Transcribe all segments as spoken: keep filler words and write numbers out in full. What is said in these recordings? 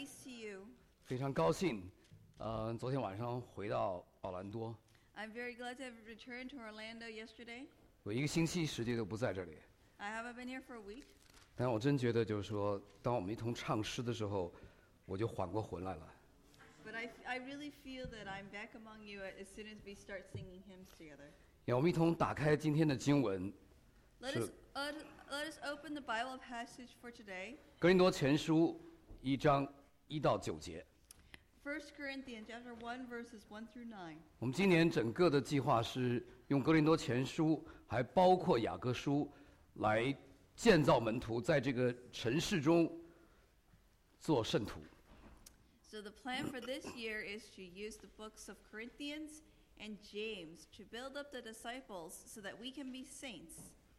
see you. 非常高兴，呃，昨天晚上回到奥兰多， I'm very glad to have returned to Orlando yesterday. 我一个星期时间都不在这里， I haven't been here for a week, 但我真觉得就是说，当我们一同唱诗的时候，我就缓过魂来了。 but I, I really feel that I'm back among you as soon as we start singing hymns together. 让我们一同打开今天的经文， Let 是 us, uh, let us open the Bible passage for today, 哥林多前书一章一到九节。 First Corinthians chapter one, verses one through nine. 我们今年整个的计划是用哥林多前书，还包括雅各书，来建造门徒，在这个尘世中做圣徒。 So the plan for this year is to use the books of Corinthians and James to build up the disciples so that we can be saints.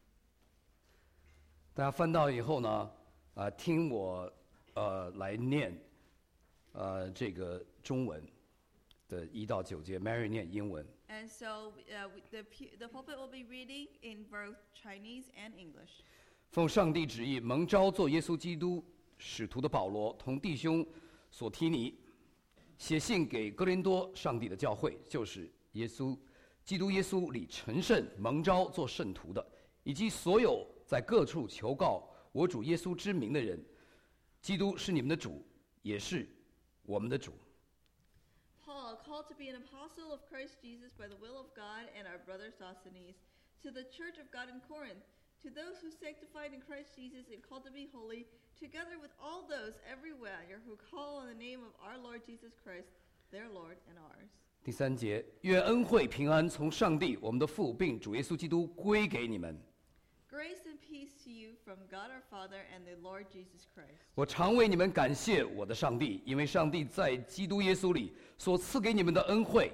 大家翻到以后呢，啊、听我呃来念，呃这个中文的一到九节 ，Mary 念英文。 And so uh, we- the, pu- the pulpit will be reading in both Chinese and English. 奉上帝旨意，蒙召做耶稣基督使徒的保罗，同弟兄所提尼，写信给哥林多上帝的教会，就是耶稣基督耶稣里成圣蒙召做圣徒的，以及所有在各处求告我主耶稣之名的人。基督是你们的主，也是我们的主。 Paul, called to be an apostle of Christ Jesus by the will of God, and our brother Sosthenes, to the church of God in Corinth, to those who sanctified in Christ Jesus and called to be holy, together with all those everywhere who call on the name of our Lord Jesus Christ, their Lord and ours. 第三节，愿恩惠平安从上帝我们的父并主耶稣基督归给你们。 Grace and peace to you from God our Father and the Lord Jesus Christ. 我常为你们感谢我的上帝，因为上帝在基督耶稣里所赐给你们的恩惠，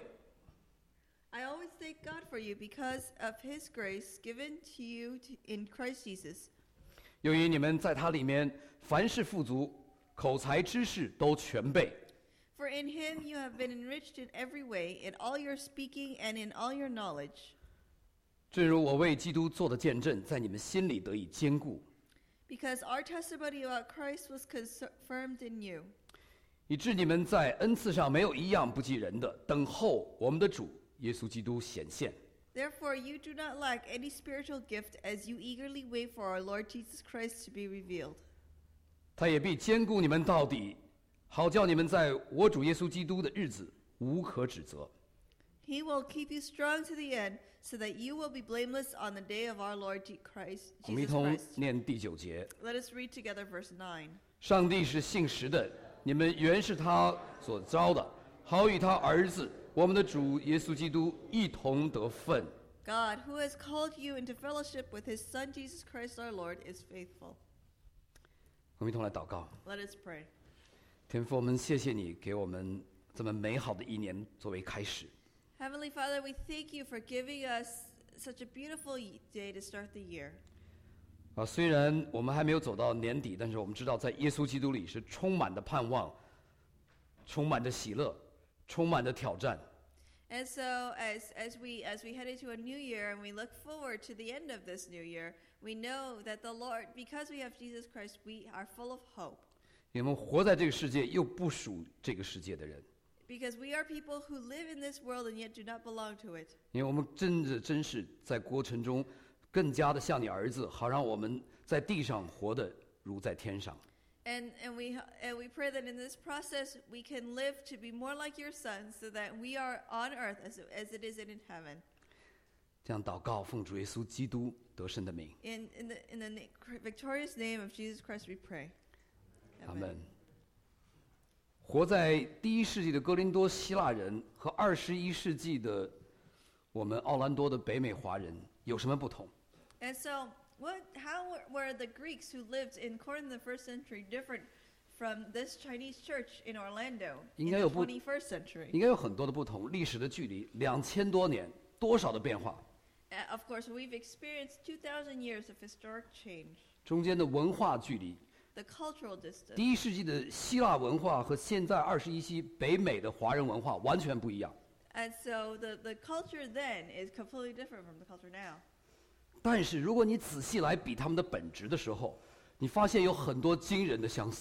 I always thank God for you because of his grace given to you to, in Christ Jesus. 由于你们在他里面凡事富足，口才知识都全备。 For in him you have been enriched in every way, in all your speaking and in all your knowledge. 正如我为基督做的见证，在你们心里得以坚固， Because our testimony about Christ was confirmed in you. 以致你们在恩赐上没有一样不及人的，等候我们的主耶稣基督显现。 Therefore you do not lack any spiritual gift as you eagerly wait for our Lord Jesus Christ to be revealed. 他也必坚固你们到底，好叫你们在我主耶稣基督的日子无可指责。 He will keep you strong to the end, so that you will be blameless on the day of our Lord Je- Christ, 我们一 Jesus 同 Christ. 念第九节。 Let us read together verse nine. 上帝是信实的，你们原是他所招的，好与他儿子我们的主耶稣基督一同得分。 God, who has called you into fellowship with his Son Jesus Christ our Lord, is faithful. 我们一同来祷告。 Let us pray. 天父，我们谢谢你给我们这么美好的一年作为开始。 Heavenly Father, we thank you for giving us such a beautiful y- day to start the year. 啊，虽然我们还没有走到年底，但是我们知道，在耶稣基督里是充满的盼望，充满着喜乐，充满着挑战。 And so as, as, we, as we head into a new year and we look forward to the end of this new year, we know that the Lord, because we have Jesus Christ, we are full of hope. 因为我们活在这个世界，又不属这个世界的人， Because we are people who live in this world and yet do not belong to it. 因为我们真的真是在过程中更加的像你儿子，好让我们在地上活得如在天上。 And, and, we, and we pray that in this process we can live to be more like your Son so that we are on earth as, as it is in heaven. 这样祷告，奉主耶稣基督得胜的名， In, in, the, in the na- victorious name of Jesus Christ we pray. 阿门。活在第一世纪的哥林多希腊人和二十一世纪的我们奥兰多的北美华人有什么不同？ And so, what, how were, were the Greeks who lived in Corinth in the first century different from this Chinese church in Orlando in 应该 the 有不- twenty-first century? 应该有很多的不同，历史的距离两千多年，多少的变化， Uh, of course, we've experienced two thousand years of historic change, 中间的文化距离。 the cultural distance. 第一世纪的希腊文化和现在二十一世纪北美的华人文化完全不一样。 And so, the, the culture then is completely different from the culture now. 但是如果你仔细来比他们的本质的时候，你发现有很多惊人的相似。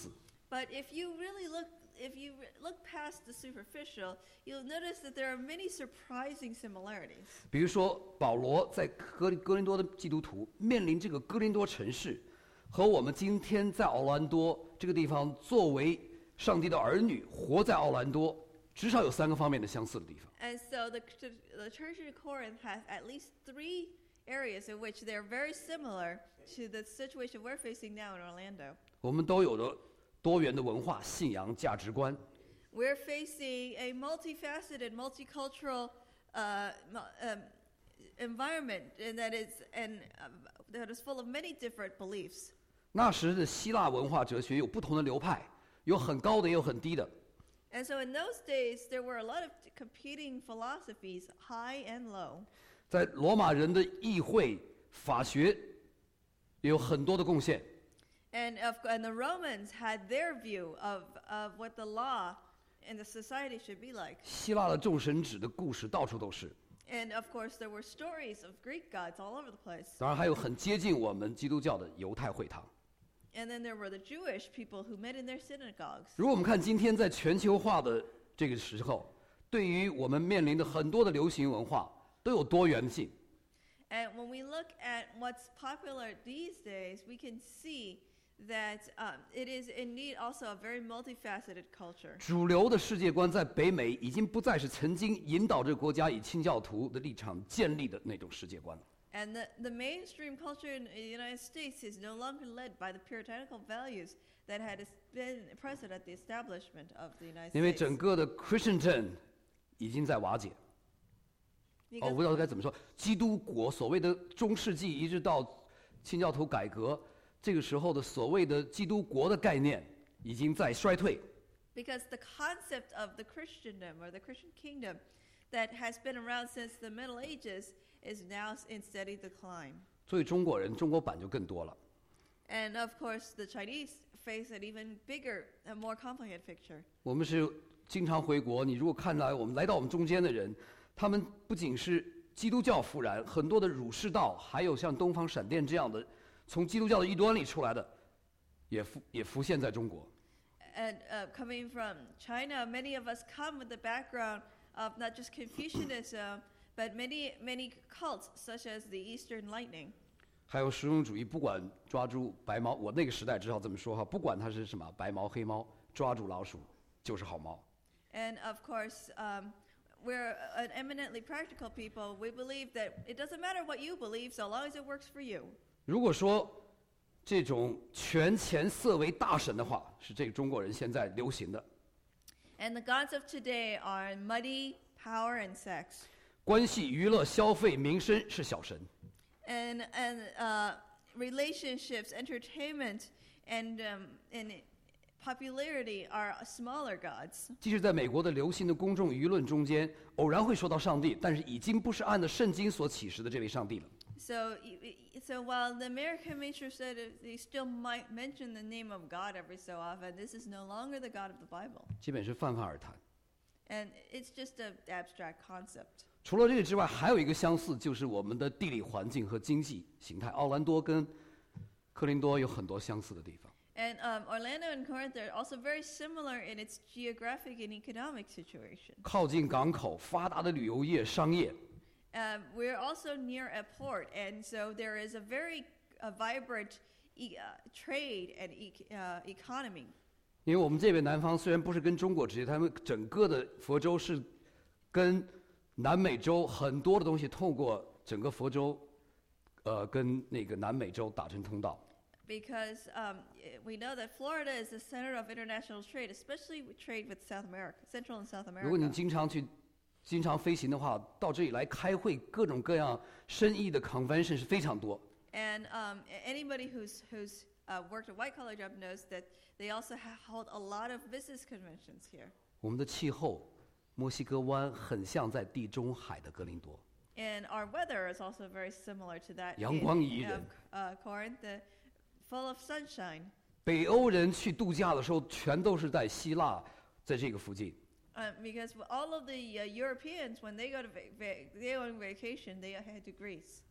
But if you really look, if you re- look past the superficial, you'll notice that there are many surprising similarities. 比如说，保罗在哥哥林多的基督徒面临这个哥林多城市，和我们今天在奥兰多这个地方作为上帝的儿女，活在奥兰多，至少有三个方面的相似的地方。 And so the, the church in Corinth has at least three areas in which they're very similar to the situation we're facing now in Orlando. 我们都有着多元的文化、信仰、价值观。 We're facing a multifaceted, multicultural uh, um, environment, and that is and uh, that is full of many different beliefs. 那时的希腊文化哲学有不同的流派，有很高的，也有很低的。 And so in those days, there were a lot of competing philosophies, high and low. 在罗马人的议会、法学也有很多的贡献。 And, of, and the Romans had their view of, of what the law and the society should be like. 希腊的众神祇的故事到处都是。 And of course, there were stories of Greek gods all over the place. 当然还有很接近我们基督教的犹太会堂。 And then there were the Jewish people who met in their synagogues. 如果我们看今天在全球化的这个时候，对于我们面临的很多的流行文化都有多元性。 And when we look at what's popular these days, we can see that um, it is indeed also a very multifaceted culture. 主流的世界观在北美已经不再是曾经引导这个国家以清教徒的立场建立的那种世界观了。 And the, the mainstream culture in the United States is no longer led by the puritanical values that had been present at the establishment of the United 因为 States. 整个的 Christendom 已经在瓦解。哦，我 Because, 不知道该怎么说，基督国所谓的中世纪一直到清教徒改革，这个时候的所谓的基督国的概念已经在衰退。 because the concept of the Christendom or the Christian kingdom that has been around since the Middle Ages is now in steady decline. 所以中国人中国版就更多了。 And of course, the Chinese face an even bigger and more complicated picture. 我们是经常回国，你如果看来我们来到我们中间的人，他们不仅是基督教复燃，很多的儒释道，还有像东方闪电这样的从基督教的异端里出来的，也浮也浮现在中国。 And uh, coming from China, many of us come with the background of not just Confucianism, but many, many cults such as the Eastern Lightning. 还有实用主义，不管抓住白猫，我那个时代只好这么说哈，不管它是什么白猫黑猫，抓住老鼠就是好猫。 And of course, um, we're an eminently practical people. We believe that it doesn't matter what you believe so long as it works for you. 如果说这种权钱色为大神的话，是这个中国人现在流行的。 And the gods of today are money, power, and sex. 关系、娱乐、消费、民生是小神。 And, and uh, relationships, entertainment, and, um, and popularity are smaller gods. 即使在美国的流行的公众舆论中间，偶然会说到上帝，但是已经不是按照圣经所启示的这位上帝了。 So, so while the American mainstream said it, they still might mention the name of God every so often, this is no longer the God of the Bible. 基本是泛泛而谈。 And it's just an abstract concept. 除了这个之外，还有一个相似，就是我们的地理环境和经济形态。奥兰多跟克林多有很多相似的地方。 And um, Orlando and Corinth are also very similar in its geographic and economic situation. 靠近港口，发达的旅游业、商业。 Um, we're also near a port, and so there is a very uh, vibrant e- uh, trade and e- uh, economy. 因为我们这边南方虽然不是跟中国直接，他们整个的佛州是跟南美洲很多的东西透过整个佛州，呃，跟那个南美洲打成通道。 Because um, we know that Florida is the center of international trade, especially with trade with South America, Central and South 如果你 America. 经常去、经常飞行的话，到这里来开会，各种各样生意的 convention 是非常多。 And um, anybody who's who's uh, worked a white collar job knows that they also ha- hold a lot of business conventions here. 我们的气候，墨西哥湾很像在地中海的哥林多。 And our weather is also very similar to that 阳 in, 光宜人。 of uh, Corinth, uh, full of sunshine. 北欧人去度假的时候，全都是在希腊，在这个附近。 Uh, because all of the uh, Europeans, when they go to va- va- they go on vacation, they head to Greece.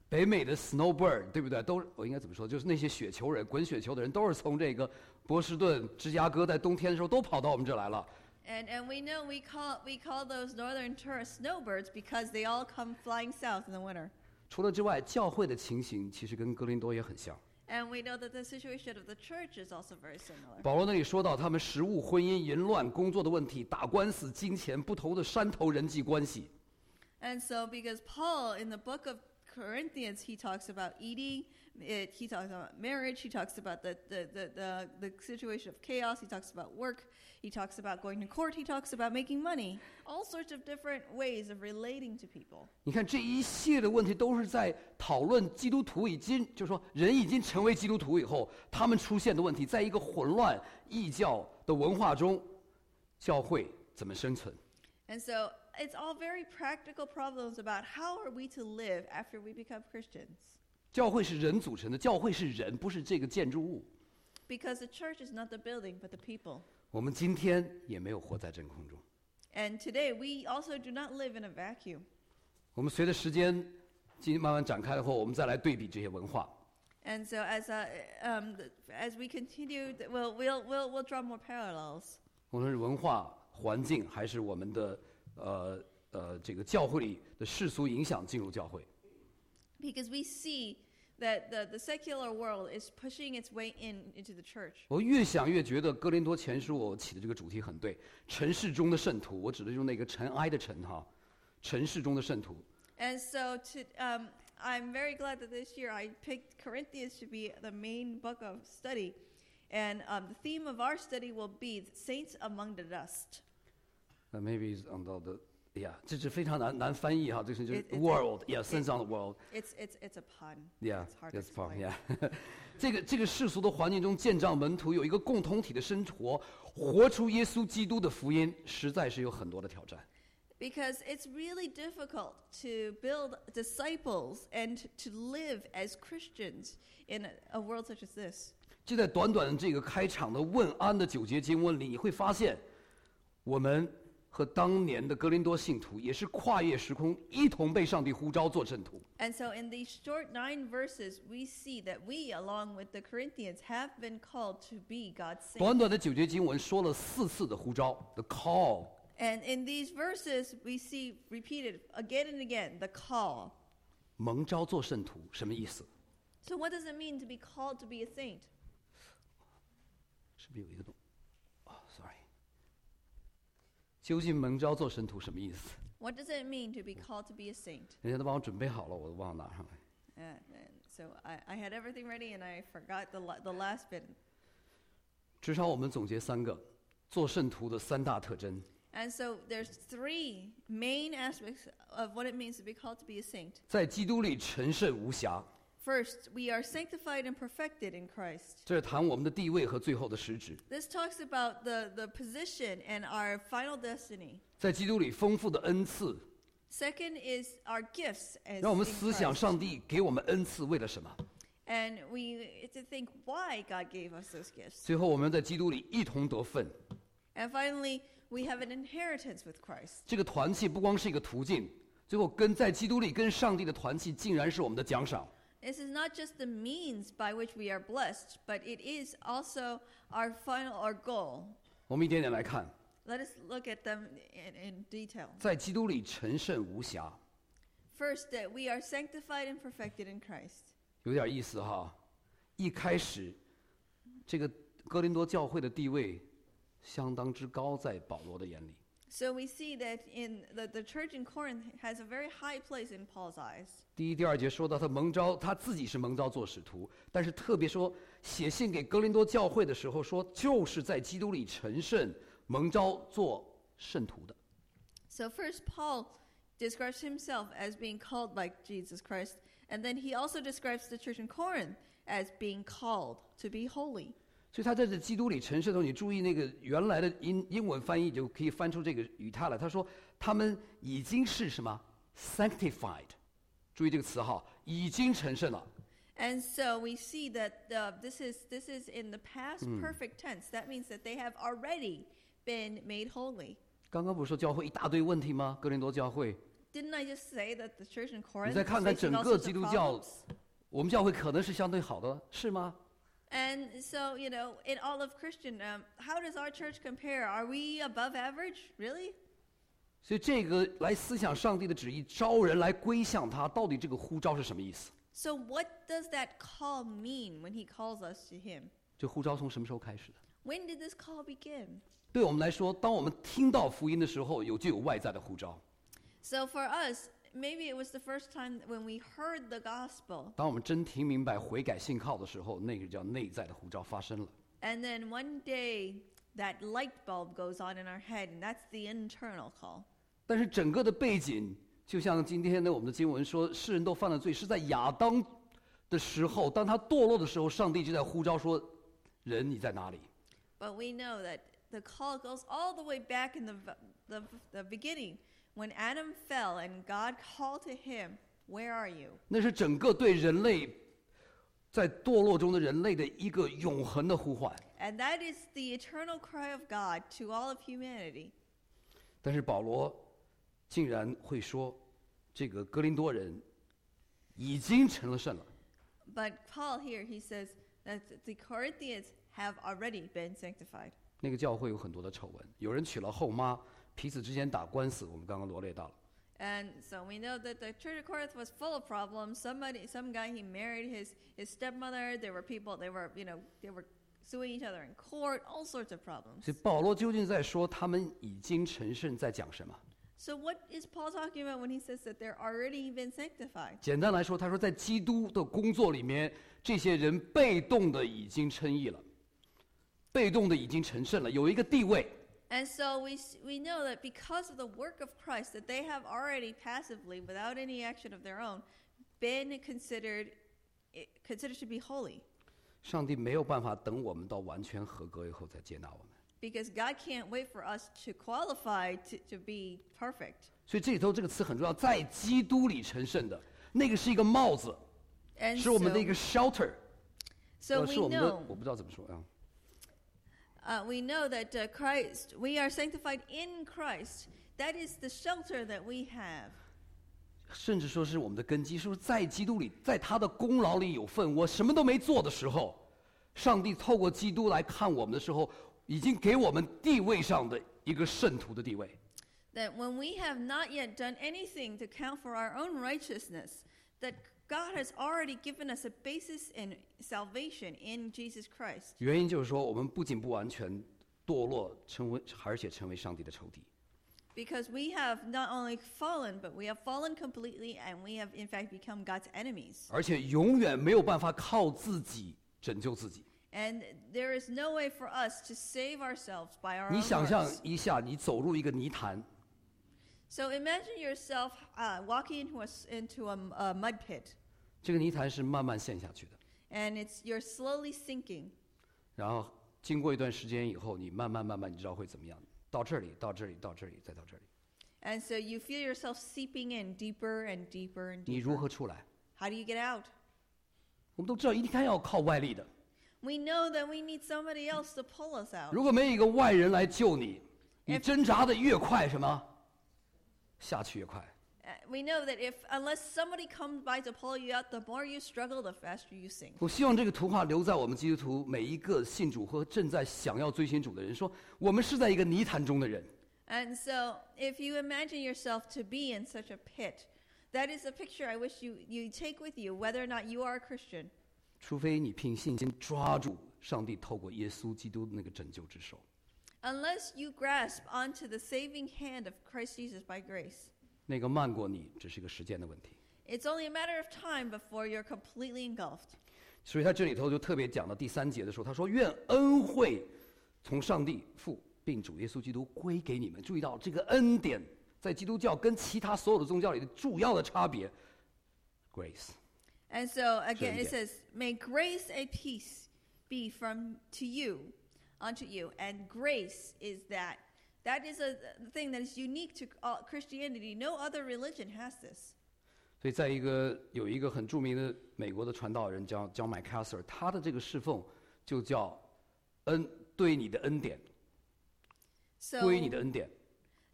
北美的 snowbird 对不对？都我应该怎么说？就是那些雪球人，滚雪球的人，都是从这个波士顿、芝加哥，在冬天的时候都跑到我们这来了。 And and we know we call we call those northern tourists snowbirds because they all come flying south in the winter. 除了之外，教会的情形其实跟哥林多也很像。 And we know that the situation of the church is also very similar. 保罗那里说到他们食物、婚姻、淫乱、工作的问题、打官司、金钱、不同的山头人际关系。 And so because Paul in the book of Corinthians, he talks about eating, it, he talks about marriage, he talks about the, the, the, the, the situation of chaos, he talks about work, he talks about going to court, he talks about making money, all sorts of different ways of relating to people. 你看这一系列的问题都是在讨论基督徒已经，就是说人已经成为基督徒以后，他们出现的问题，在一个混乱异教的文化中，教会怎么生存？ And so it's all very practical problems about how are we to live after we become Christians. 教会是人组成的，教会是人，不是这个建筑物。 Because the church is not the building, but the people. 我们今天也没有活在真空中。 And today, we also do not live in a vacuum. 我们随着时间进慢慢展开后，我们再来对比这些文化。 And so as uh, um, as we continue, we'll, we'll, we'll, we'll draw more parallels. 无论是文化环境，还是我们的呃呃这个教会里的世俗影响进入教会。 Because we see that the, the secular world is pushing its way in into the church. 我越想越觉得哥林多前书我起的这个主题很对，尘世中的圣徒，我指的就是那个尘埃的尘哈，尘世中的圣徒。 And so to, um, I'm very glad that this year I picked Corinthians to be the main book of study. And um, the theme of our study will be Saints Among the Dust. Uh, maybe it's on the yeah， 这是非常难难翻译哈，这是就是 It- it- world，yeah， sense on the world。 It's, it's, it's a pun. Yeah, It's hard to that's part. explain. Yeah， 这个这个世俗的环境中建造门徒有一个共同体的生活，活出耶稣基督的福音，实在是有很多的挑战。 Because it's really difficult to build disciples and to live as Christians in a, a world such as this. 就在短短的这个开场的问安的九节经文里，你会发现，我们和当年的哥林多信徒也是跨越时空，一同被上帝呼召做圣徒。 And so in these short nine verses, we see that we, along with the Corinthians, have been called to be God's 短 saints. 短的九节经文说了四次的呼召 ，the call。 And in these verses, we see repeated again and again the call. 蒙召做圣徒什么意思？ So what does it mean to be called to be a saint? 是不是有一个东？哦、s o r r y 究竟蒙召做圣徒什么意思？ What does it mean to be called to be a saint? 人家都帮我准备好了，我都忘了拿上来。 Uh, and so I, I had everything ready and I forgot the, la- the last bit. 至少我们总结三个做圣徒的三大特征。 And so there's three main aspects of what it means to be called to be a saint. 在基督里成圣无瑕， First, we are sanctified and perfected in Christ. 这是谈我们的地位和最后的实质。 This talks about the, the position and our final destiny. 在基督里丰富的恩赐， Second is our gifts as 让我们 in 思想 Christ. 上帝给我们恩赐为了什么。 And we to think why God gave us those gifts. 最后，我们在基督里一同得分。 And finally, we have an inheritance with Christ. 这个团契不光是一个途径，最后跟在基督里跟上帝的团契，竟然是我们的奖赏。 This is not just the means by which we are blessed, but it is also our final our goal. 我们一点点来看， Let us look at them in, in detail. 在基督里成圣无瑕， First, that we are sanctified and perfected in Christ. 有点意思哈。一开始，这个哥林多教会的地位相当之高，在保罗的眼里。 So we see that in the, the church in Corinth has a very high place in Paul's eyes. 第一、第二节说到他蒙召，他自己是蒙召做使徒，但是特别说写信给哥林多教会的时候说，就是在基督里成圣，蒙召做圣徒的。 So first, Paul describes himself as being called by Jesus Christ, and then he also describes the church in Corinth as being called to be holy. 所以他在这基督里成圣的时候，你注意那个原来的英英文翻译就可以翻出这个语态来。他说他们已经是什么 sanctified， 注意这个词哈，已经成圣了。 And so we see that uh, this is this is in the past perfect tense. That means that they have already been made holy. 刚刚不是说教会一大堆问题吗？哥林多教会， didn't I just say that the church in 你 Corinth 再 was 看看 facing 整 all 个 sorts 基 of 督教， problems? 我们教会可能是相对好的，是吗？ And so, you know, in all of Christian, um, how does our church compare? Are we above average? Really? 所以这个来思想上帝的旨意，招人来归向他，到底这个呼召是什么意思？ So what does that call mean when he calls us to him? 这呼召从什么时候开始的？ When did this call begin? 对我们来说，当我们听到福音的时候，有就有外在的呼召； So for us, maybe it was the first time when we heard the gospel. 当我们真听明白悔改信靠的时候，那个叫内在的呼召发生了。 And then one day, that light bulb goes on in our head, and that's the internal call. 但是整个的背景，就像今天的我们的经文说，世人都犯了罪，是在亚当的时候，当他堕落的时候，上帝就在呼召说：“人，你在哪里？” But we know that the call goes all the way back in the, the, the beginning. When Adam fell and God called to him, where are you? 那是整个对人类在堕落中的人类的一个永恒的呼唤。 And that is the eternal cry of God to all of humanity. 但是保罗竟然会说，这个哥林多人已经成了圣了。 But Paul here, he says that the Corinthians have already been sanctified. 那个教会有很多的丑闻，有人娶了后妈，彼此之间打官司，我们刚刚罗列到了。 And so we know that the church of Corinth was full of problems. Somebody, some guy, he married his, his stepmother. There were people, they were, you know, they were suing each other in court, all sorts of problems. 所以保罗究竟在说他们已经成圣，在讲什么？ So what is Paul talking about when he says that they're already been sanctified? 简单来说，他说在基督的工作里面，这些人被动的已经称义了，被动的已经成圣了，有一个地位。 And so we we know that because of the work of Christ, that they have already passively, without any action of their own, been considered considered to be holy. 上帝没有办法等我们到完全合格以后再接纳我们。 Because God can't wait for us to qualify to, to be perfect. 所以这里头这个词很重要，在基督里成圣的，那个是一个帽子， And 是我们的一 so, 个 shelter， so 呃， we 是我们的， know 我不知道怎么说啊。 uh, we know that uh, Christ, we are sanctified in Christ. That is the shelter that we have. 甚至说是我们的根基，是不是在基督里，在他的功劳里有份？我什么都没做的时候，上帝透过基督来看我们的时候，已经给我们地位上的一个圣徒的地位。 That when we have not yet done anything to count for our own righteousness, that God has already given us a basis in salvation in Jesus Christ. 原因就是说，我们不仅不完全堕落，成为而且成为上帝的仇敌。 Because we have not only fallen, but we have fallen completely, and we have in fact become God's enemies. 而且永远没有办法靠自己拯救自己。 And there is no way for us to save ourselves by our 你 own 想象 works. 一下，你走入一个泥潭， So imagine yourself uh, walking into a, s- into a, m- a mud pit, 这个泥潭是慢慢陷下去的， and it's you're slowly sinking. 然后经过一段时间以后，你慢慢慢慢，你知道会怎么样？到这里，到这里，到这里，再到这里， And so you feel yourself seeping in deeper and deeper and 你如 deeper. 何出来？ How do you get out? 我们都知道，一定要靠外力的。 We know that we need somebody else to pull us out. 如果没有一个外人来救你，你 If- 挣扎的越快，什么？下去越快。 Uh, we know that if unless somebody comes by to pull you out, the more you struggle, the faster you sink. 我希望这个图画留在我们基督徒每一个信主和正在想要追寻主的人，说我们是在一个泥潭中的人。 And so, if you imagine yourself to be in such a pit, that is a picture I wish you, you take with you, whether or not you are a Christian. 除非你凭信心抓住上帝透过耶稣基督的那个拯救之手， Unless you grasp onto the saving hand of Christ Jesus by grace. 那个慢过你只是一个时间的问题。 It's only a matter of time before you're completely engulfed. 所以他这里头就特别讲到第三节的时候，他说：“愿恩惠从上帝父并主耶稣基督归给你们。”注意到这个恩典在基督教跟其他所有的宗教里的主要的差别 ，grace。 And so again, it 这一点。 says, "May grace and peace be from to you, unto you." And grace is that. That is a thing that is unique to all Christianity. No other religion has this. 所以，在一个有一个很著名的美国的传道人叫 John MacArthur，他的这个侍奉就叫恩对你的恩典， So, 归你的恩典。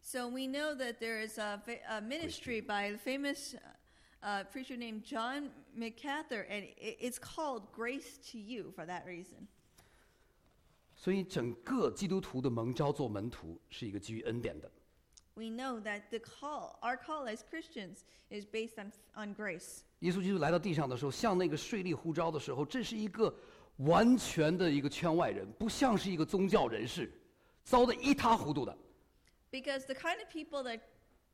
So we know that there is a, fa- a ministry by a famous uh, preacher named John MacArthur, and it, it's called Grace to You for that reason. 所以整个基督徒的蒙召做门徒是一个基于恩典的。 We know that the call, our call as Christians, is based on on grace. 耶稣基督来到地上的时候，向那个税吏呼召的时候，这是一个完全的一个圈外人，不像是一个宗教人士，糟得一塌糊涂的。 Because the kind of people that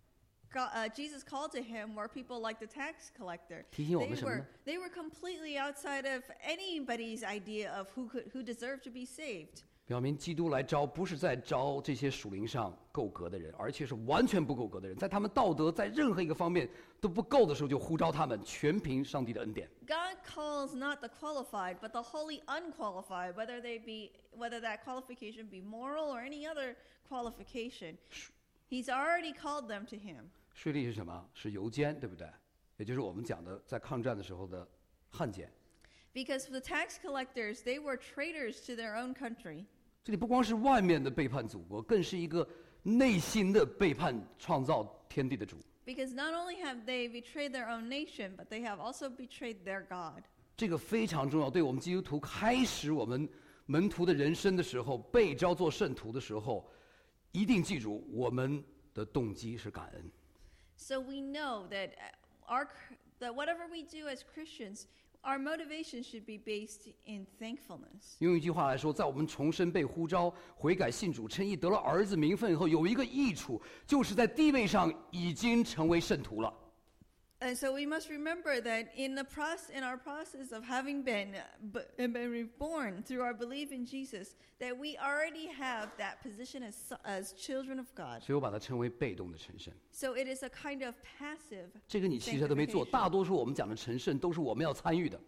God, uh, Jesus called to him were people like the tax collector. 提醒我们 They 什么 were 呢？ they were completely outside of anybody's idea of who could who deserved to be saved. 表明基督来招，不是在招这些属灵上够格的人，而且是完全不够格的人，在他们道德在任何一个方面都不够的时候，就呼召他们，全凭上帝的恩典。 God calls not the qualified, but the wholly unqualified, whether they be whether that qualification be moral or any other qualification. He's already called them to him. 税吏是什么？是犹监，对不对？也就是我们讲的在抗战的时候的汉奸。 Because the tax collectors, they were traitors to their own country. 这里不光是外面的背叛祖国，更是一个内心的背叛创造天地的主。 Because not only have they betrayed their own nation, but they have also betrayed their God. 这个非常重要，对我们基督徒开始我们门徒的人生的时候，被召做圣徒的时候，一定记住我们的动机是感恩。 So we know that our that whatever we do as Christians, our motivation should be based in thankfulness. 用一句话来说，在我们重生被呼召、悔改信主、称义、得了儿子名分以后，有一个益处，就是在地位上已经成为圣徒了。 And so we must remember that in the process, in our process of having been b- been reborn through our belief in Jesus, that we already have that position as so- as children of God. 所以我把它称为被动的成圣。 So it is a kind of passive 这个你其实都没做， sanctification. 大多数我们讲的成圣都是我们要参与的。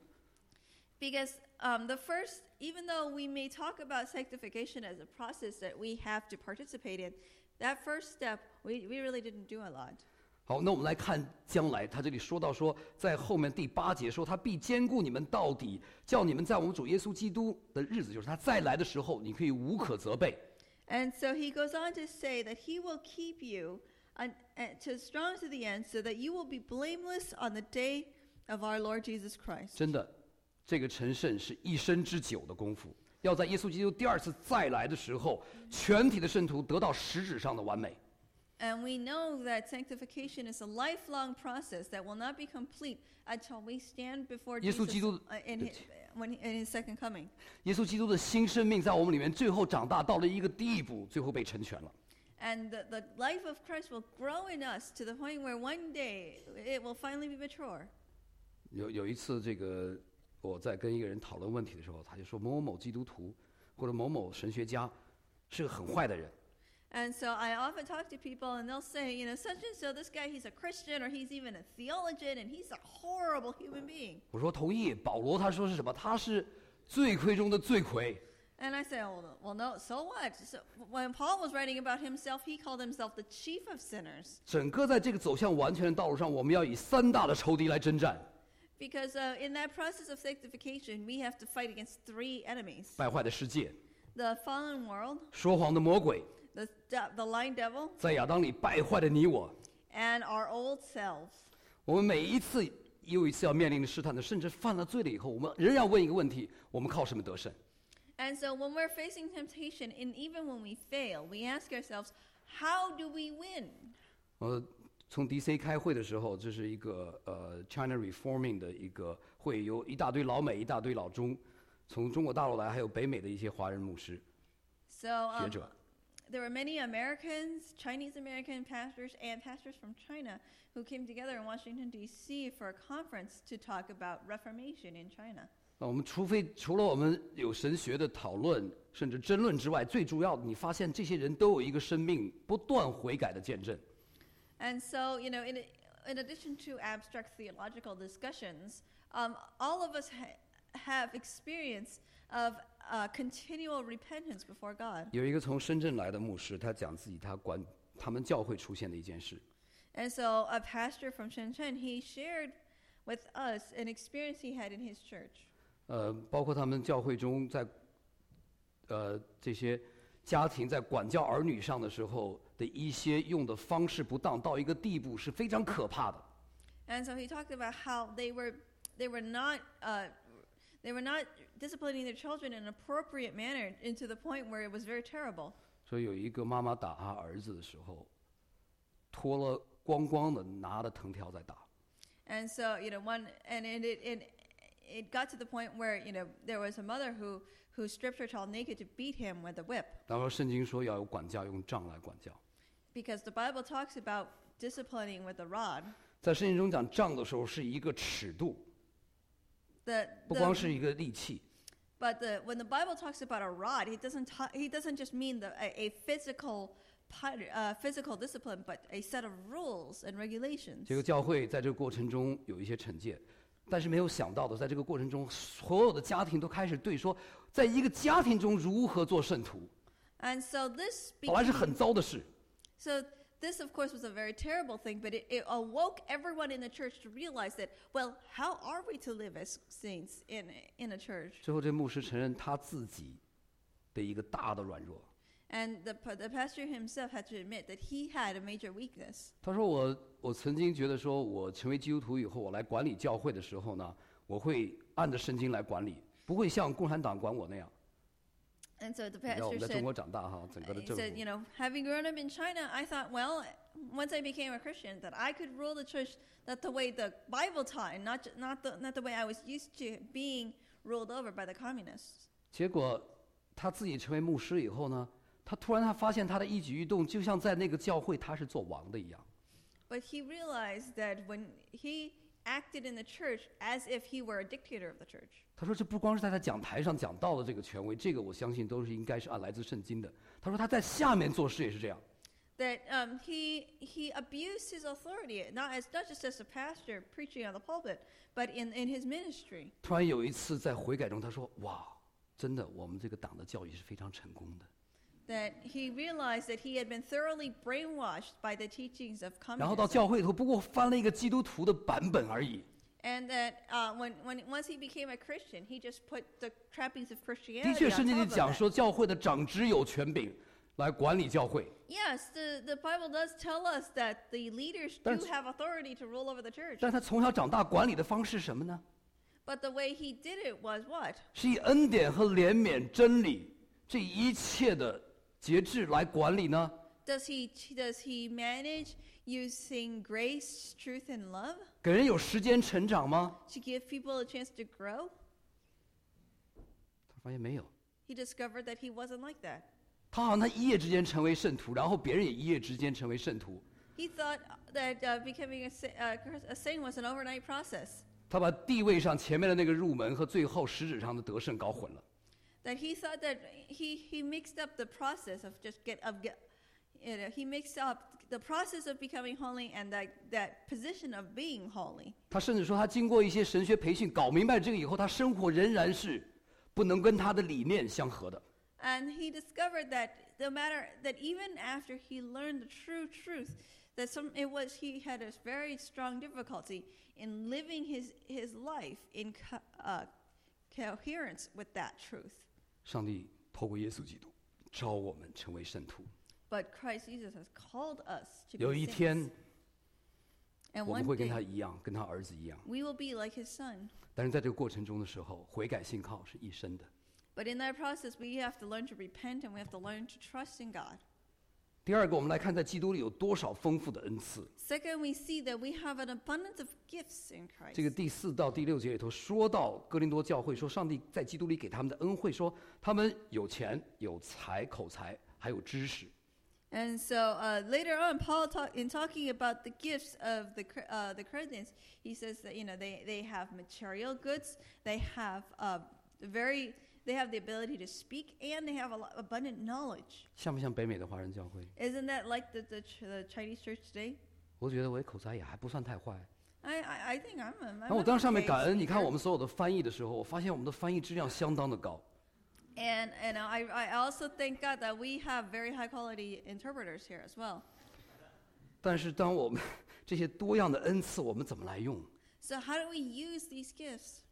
Because um, the first, even though we may talk about sanctification as a process that we have to participate in, that first step, we, we really didn't do a lot. 好，那我们来看将来，他这里说到说，在后面第八节说，他必兼顾你们到底，叫你们在我们主耶稣基督的日子，就是他再来的时候，你可以无可责备。 And so he goes on to say that he will keep you un, uh, to strong to the end so that you will be blameless on the day of our Lord Jesus Christ. 真的，这个成圣是一生之久的功夫，要在耶稣基督第二次再来的时候，全体的圣徒得到实质上的完美。 And we know that sanctification is a lifelong process that will not be complete until we stand before 耶稣 Jesus 基督 uh, in, his, when he, in his second coming. 耶稣基督的新生命在我们里面，最后长大到了一个地步，最后被成全了。 And the, the life of Christ will grow in us to the point where one day it will finally be mature. 有有一次，这个我在跟一个人讨论问题的时候，他就说某某某基督徒或者某某神学家是个很坏的人。 And so I often talk to people and they'll say, you know, such and so, this guy, he's a Christian or he's even a theologian and he's a horrible human being. 我说同意，保罗他说是什么？他是罪魁中的罪魁。 And I say, oh, well, no, so what? So when Paul was writing about himself, he called himself the chief of sinners. 整个在这个走向完全的道路上，我们要以三大的仇敌来征战： Because uh, in that process of sanctification, we have to fight against three enemies. 败坏的世界、 The fallen world, 说谎的魔鬼， the, de- the lying devil, 在亚当里败坏的你我。 and our old selves. 我们每一次又一次要面临的试探的，甚至犯了罪了以后，我们仍然问一个问题：我们靠什么得胜？ And so when we're facing temptation, and even when we fail, we ask ourselves, how do we win? 呃，从 D C 开会的时候，这是一个呃 China Reforming 的一个会，有一大堆老美，一大堆老中，从中国大陆来，还有北美的一些华人牧师。 So um, 学者。 there were many Americans, Chinese American pastors, and pastors from China who came together in Washington, D C for a conference to talk about Reformation in China. 那我们除非除了我们有神学的讨论，甚至争论之外，最主要的，你发现这些人都有一个生命不断悔改的见证。 And so, you know, in, in addition to abstract theological discussions, um, all of us ha- have experience of uh, continual repentance before God. 有一个从深圳来的牧师，他讲自己他管他们教会出现的一件事。 And so a pastor from Shenzhen, he shared with us an experience he had in his church. 呃，包括他们教会中在呃这些家庭在管教儿女上的时候的一些用的方式不当，到一个地步是非常可怕的。 And so he talked about how they were they were not uh, they were not disciplining their children in an appropriate manner, and to the point where it was very terrible. 所以有一个妈妈打她儿子的时候，脱了光光的拿着藤条在打。 And so, you know, one and it it, it it got to the point where, you know, there was a mother who who stripped her child naked to beat him with a whip. 然后圣经说要有管教，用杖来管教。 Because the Bible talks about disciplining with a rod. 在圣经中讲杖的时候是一个尺度， The, 不 the 光是一个利器。 But the, when the Bible talks about a rod, he doesn't ta- he doesn't just mean the, a, a physical uh, physical discipline, but a set of rules and regulations. 这个教会在这个过程中有一些惩戒，但是没有想到的，在这个过程中，所有的家庭都开始对说，在一个家庭中如何做圣徒， And so this 本来是 became, 很糟的事。 so this of course was a very terrible thing, but it, it awoke everyone in the church to realize that, well, how are we to live as saints in in a church? 最后，这牧师承认他自己的一个大的软弱。 And the the pastor himself had to admit that he had a major weakness. 他说我：“我曾经觉得说，我成为基督徒以后，我来管理教会的时候呢，我会按着圣经来管理，不会像共产党管我那样。” And so the 你知道我 pastor 们在中 said, 国长大哈，整个的 he 政 said, 府 you know, having grown up in China, I thought, well, once I became a Christian, that I could rule the church that the way the Bible taught, and not ju- not the not the way I was used to being ruled over by the communists. 结果他自己成为牧师以后呢，他突然他发现他的一举一动就像在那个教会他是做王的一样。 But he realized that when he acted in the church as if he were a dictator of the church. 他说这不光是在他讲台上讲到的这个权威，这个我相信都是应该是按来自圣经的。他说他在下面做事也是这样。 That um, he he abused his authority, not as not just as a pastor preaching on the pulpit, but in, in his ministry. 突然有一次在悔改中，他说：“哇，真的，我们这个党的教育是非常成功的。” That he realized that he had been thoroughly brainwashed by the teachings of 然后到 communism. 教会里头，不过翻了一个基督徒的版本而已。 And that uh, when, when once he became a Christian, he just put the trappings of 的 Christianity 确， on 圣经里 top 讲 of that. 说，教会的长执有权柄来管理教会。 Yes, the, the Bible does tell us that the leaders do That's- have authority to rule over the church. 但他从小长大管理的方式是什么呢？ But the way he did it was what? 是以恩典和怜悯、真理这一切的节制来管理呢？ Does he does he manage using grace, truth, and love 给人有时间成长吗？ to give people a chance to grow? 他发现没有， He discovered that he wasn't like that. 他好像他一夜之间成为圣徒，然后别人也一夜之间成为圣徒。 He thought that uh, becoming a, sa- uh, a saint was an overnight process. 他把地位上前面的那个入门和最后实质上的得胜搞混了。 That he thought that he, he mixed up the process of just get of get, you know, he mixed up the process of becoming holy and that, that position of being holy. 他甚至说，他经过一些神学培训，搞明白这个以后，他生活仍然是不能跟他的理念相合的。 And he discovered that no matter that even after he learned the true truth, that some it was he had a very strong difficulty in living his his life in co- uh, coherence with that truth. 上帝透过耶稣基督召我们成为圣徒。 But Christ Jesus has called us to 有 be 一 saints. 天， And 我们 one 会跟 day 他一样，跟他儿子一样。 we will be like his son. 但是在这个过程中的时候，悔改信靠是一生的。 But in that process, we have to learn to repent and we have to learn to trust in God. 第二个，我们来看在基督里有多少丰富的恩赐。 Second, we see that we have an abundance of gifts in Christ. 这个第四到第六节里头说到哥林多教会，说上帝在基督里给他们的恩惠，说他们有钱、有才、口才，还有知识。 And so uh, later on, Paul talk, in talking about the gifts of the Cor- uh, the Corinthians, he says that you know they, they have material goods, they have uh, very they have the ability to speak, and they have a lot, abundant knowledge. 像不像北美的华人教会？ Isn't that like the the, ch- the Chinese church today? 我觉得我的口才也还不算太坏。 I I, I think I'm. a- I'm 然后我 an 当上面 okay 感恩，你看 speaker. 我们所有的翻译的时候，我发现我们的翻译质量相当的高。 And and I I also thank God that we have very high quality interpreters here as well. 但是当我们这些多样的恩赐，我们怎么来用？ So how do we use these gifts?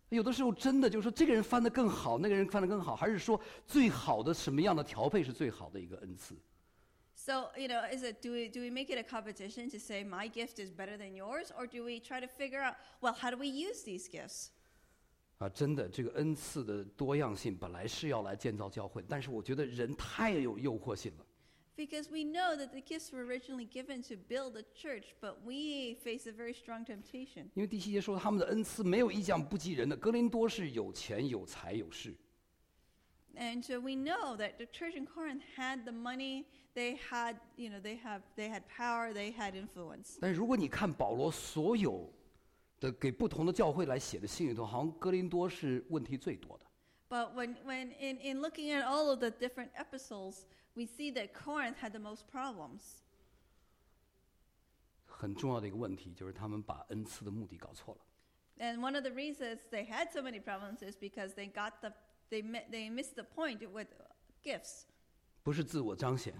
有的时候真的就是说，这个人翻得更好，那个人翻得更好，还是说最好的什么样的调配是最好的一个恩赐？ So, you know, is it do we do we make it a competition to say my gift is better than yours, or do we try to figure out, well, how do we use these gifts? 啊，真的，这个恩赐的多样性本来是要来建造教会，但是我觉得人太有诱惑性了。 Because we know that the gifts were originally given to build a church, but we face a very strong temptation. 因为第七节说他们的恩赐没有一项不及人的，哥林多是有钱有财有势。 And so we know that the church in Corinth had the money, they had, you know, they have they had power, they had influence. 但是如果你看保罗所有的给不同的教会来写的信里头，好像哥林多是问题最多的。 But when, when in, in looking at all of the different epistles, we see that Corinth had the most problems. 很重要的一个问题就是他们把恩赐的目的搞错了。 And one of the reasons they had so many problems is because they got the they mi- they missed the point with gifts. 不是自我彰显，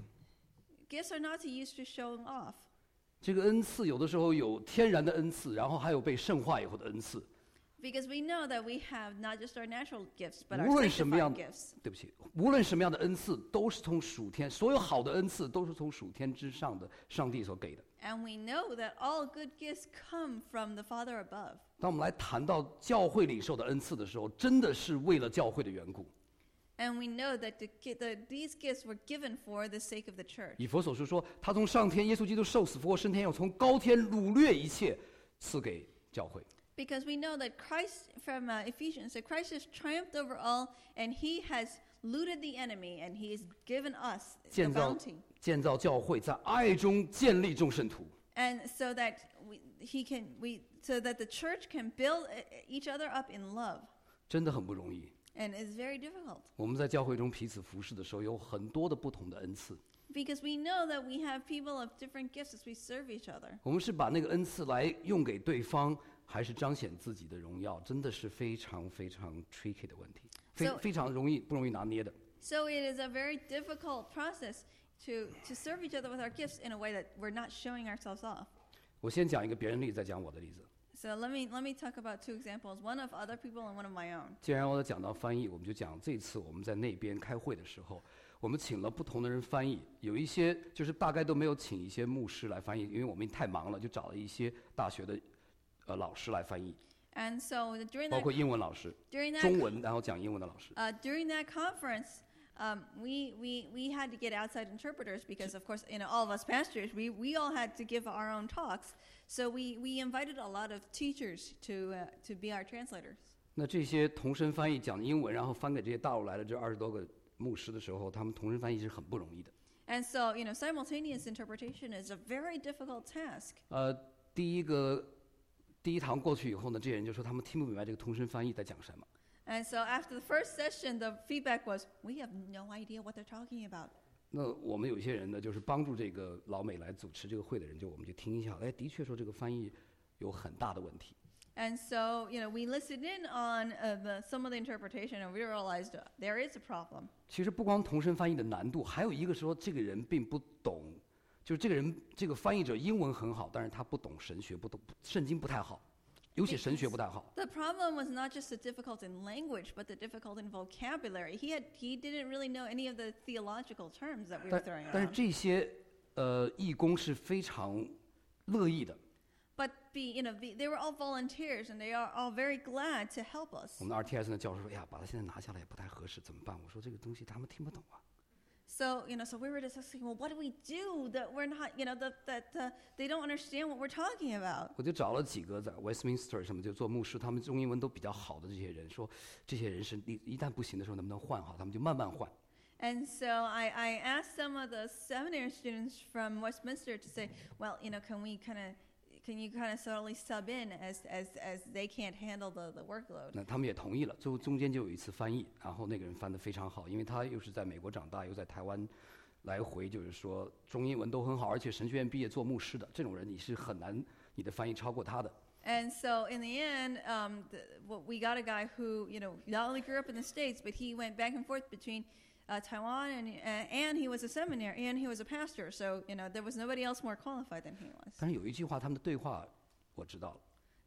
Gifts are not to use to showing off. 这个恩赐有的时候有天然的恩赐，然后还有被圣化以后的恩赐。 Because we know that we have not just our natural gifts, but 无 our 论什么样 sanctified gifts. 对不起，无论什么样的恩赐，都是从属天，所有好的恩赐都是从属天之上的上帝所给的。 And we know that all good gifts come from the Father above. 当我们来谈到教会领受的恩赐的时候，真的是为了教会的缘故。 And we know that the, gi- the, these gifts were given for the sake of the church. 以佛所说说，他从上天耶稣基督受死复活升天，又从高天掳掠一切，赐给教会。 Because we know that Christ, from uh, Ephesians, that Christ has triumphed over all, and he has looted the enemy, and he has given us the 建造 bounty. 建造教会，在爱中建立众圣徒。 And so that we, he can, we, so that the church can build uh, each other up in love. 真的很不容易。 And it's very difficult. 我们在教会中彼此服侍的时候，有很多的不同的恩赐。 Because we know that we have people of different gifts as we serve each other. 我们是把那个恩赐来用给对方，还是彰显自己的荣耀？真的是非常非常 tricky 的问题，非 So- 非常容易不容易拿捏的。 So it is a very difficult process to, to serve each other with our gifts in a way that we're not showing ourselves off. 我先讲一个别人例子，再讲我的例子。 So let me, let me talk about two examples, one of other people and one of my own. 既然我讲到翻译，我们就讲这次我们在那边开会的时候，我们请了不同的人翻译，有一些就是大概都没有请一些牧师来翻译，因为我们太忙了，就找了一些大学的呃老师来翻译， And so during 包 that, 括英文老师， during that, 中文然后讲英文的老师。 uh, during that conference, um, we, we, we had to get outside interpreters because, of course, you know, all of us pastors, we, we all had to give our own talks. So we, we invited a lot of teachers to, uh, to be our translators. 那这些同声翻译讲英文，然后翻给这些大陆来的这二十多个牧师的时候，他们同声翻译是很不容易的。 And so, you know, simultaneous interpretation is a very difficult task. 呃，第一个第一堂过去以后呢，这些人就说他们听不明白这个同声翻译在讲什么。 And so after the first session, the feedback was, we have no idea what they're talking about. 那我们有一些人呢，就是帮助这个老美来主持这个会的人，就我们就听一下，哎，的确说这个翻译有很大的问题。 And so, you know, we listened in on uh, the, some of the interpretation, and we realized uh, there is a problem. 其实不光同声翻译的难度，还有一个说这个人并不懂，就是这个人这个翻译者英文很好，但是他不懂神学，不懂圣经不太好，尤其神学不太好。 The problem was not just the difficult in language, but the difficult in vocabulary. He had he didn't really know any of the theological terms that we were 但 throwing 但是 around. 这些呃义工是非常乐意的。 But be you know the, they were all volunteers, and they are all very glad to help us. 我们的 R T S 的教授说：“哎呀，把他现在拿下来也不太合适，怎么办？”我说：“这个东西他们听不懂啊。” So you know, so we were discussing, well, what do we do that we're not, you know, that that uh, they don't understand what we're talking about? 我就找了几个在 Westminster 什么就做牧师，他们中英文都比较好的这些人，说这些人是一一旦不行的时候能不能换好，他们就慢慢换。 And so I, I asked some of the seminary students from Westminster to say, well, you know, can we kind of, can you kind of slowly sub in as as as they can't handle the the workload? 那他们也同意了，最后中间就有一次翻译，然后那个人翻得非常好，因为他又是在美国长大，又在台湾来回，就是说中英文都很好，而且神学院毕业做牧师的这种人，你是很难你的翻译超过他的。 And so in the end, um, the, well, we got a guy who, you know, not only grew up in the States, but he went back and forth between uh, Taiwan and uh, and he was a seminary and he was a pastor. So you know, there was nobody else more qualified than he was. 但是有一句话，他们的对话我知道了。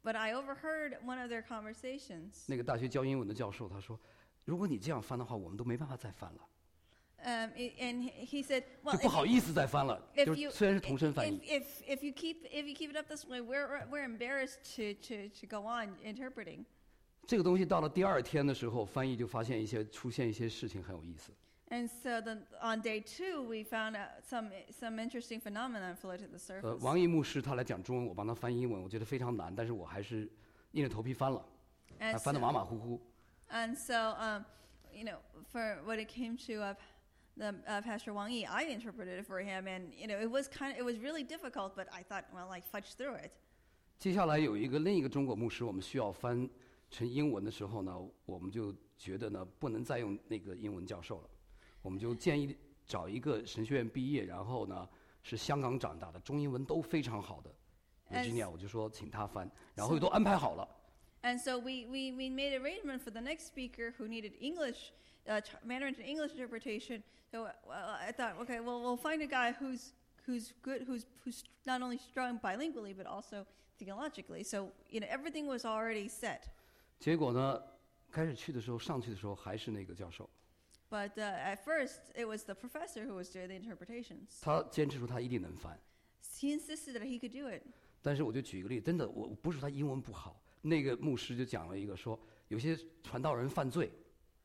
But I overheard one of their conversations. 那个大学教英文的教授他说，如果你这样翻的话，我们都没办法再翻了， Um, i- and he he said, 就 "Well, 不 if 好 you, 意思再翻了。 if 就是 you 虽然是同声翻 if, 译， if if you keep if you keep it up this way, we're we're embarrassed to to to go on interpreting." 这个东西到了第二天的时候，翻译就发现一些出现一些事情很有意思。 And so then on day two, we found out some some interesting phenomena floated to the 呃， surface. 王毅牧师他来讲中文，我帮他翻英文，我觉得非常难，但是我还是硬着头皮翻了， And 还翻得 so, 马马虎虎。 and so um, you know, for when it came to uh, the uh, Pastor Wang Yi, I interpreted it for him, and you know, it was kind of it was really difficult, but I thought, well, I fudged through it. 接下来有一个另一个中国牧师，我们需要翻成英文的时候呢，我们就觉得呢不能再用那个英文教授了，我们就建议找一个神学院毕业，然后呢是香港长大的，中英文都非常好的 Virginia， 我就说请他翻，然后都安排好了。 And so we, we, we made arrangement for the next speaker who needed English, uh, tr- Mandarin to English interpretation. So uh, well, I thought, okay, well, we'll find a guy who's who's good, who's who's not only strong bilingually but also theologically. So you know, everything was already set. 结果呢，开始去的时候，上去的时候还是那个教授， But uh, at first, it was the professor who was doing the interpretations. 他坚持说他一定能翻。 He insisted that he could do it. 但是我就举一个例，真的，我不是他英文不好，那个牧师就讲了一个说，有些传道人犯罪，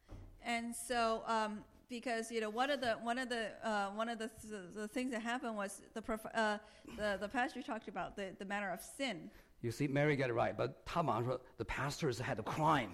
And so, um, because you know, one of the one of the uh, one of the, th- the things that happened was the prof- uh, the the pastor talked about the, the matter of sin. You see, Mary get it right, but 他马上说 the pastors had a crime，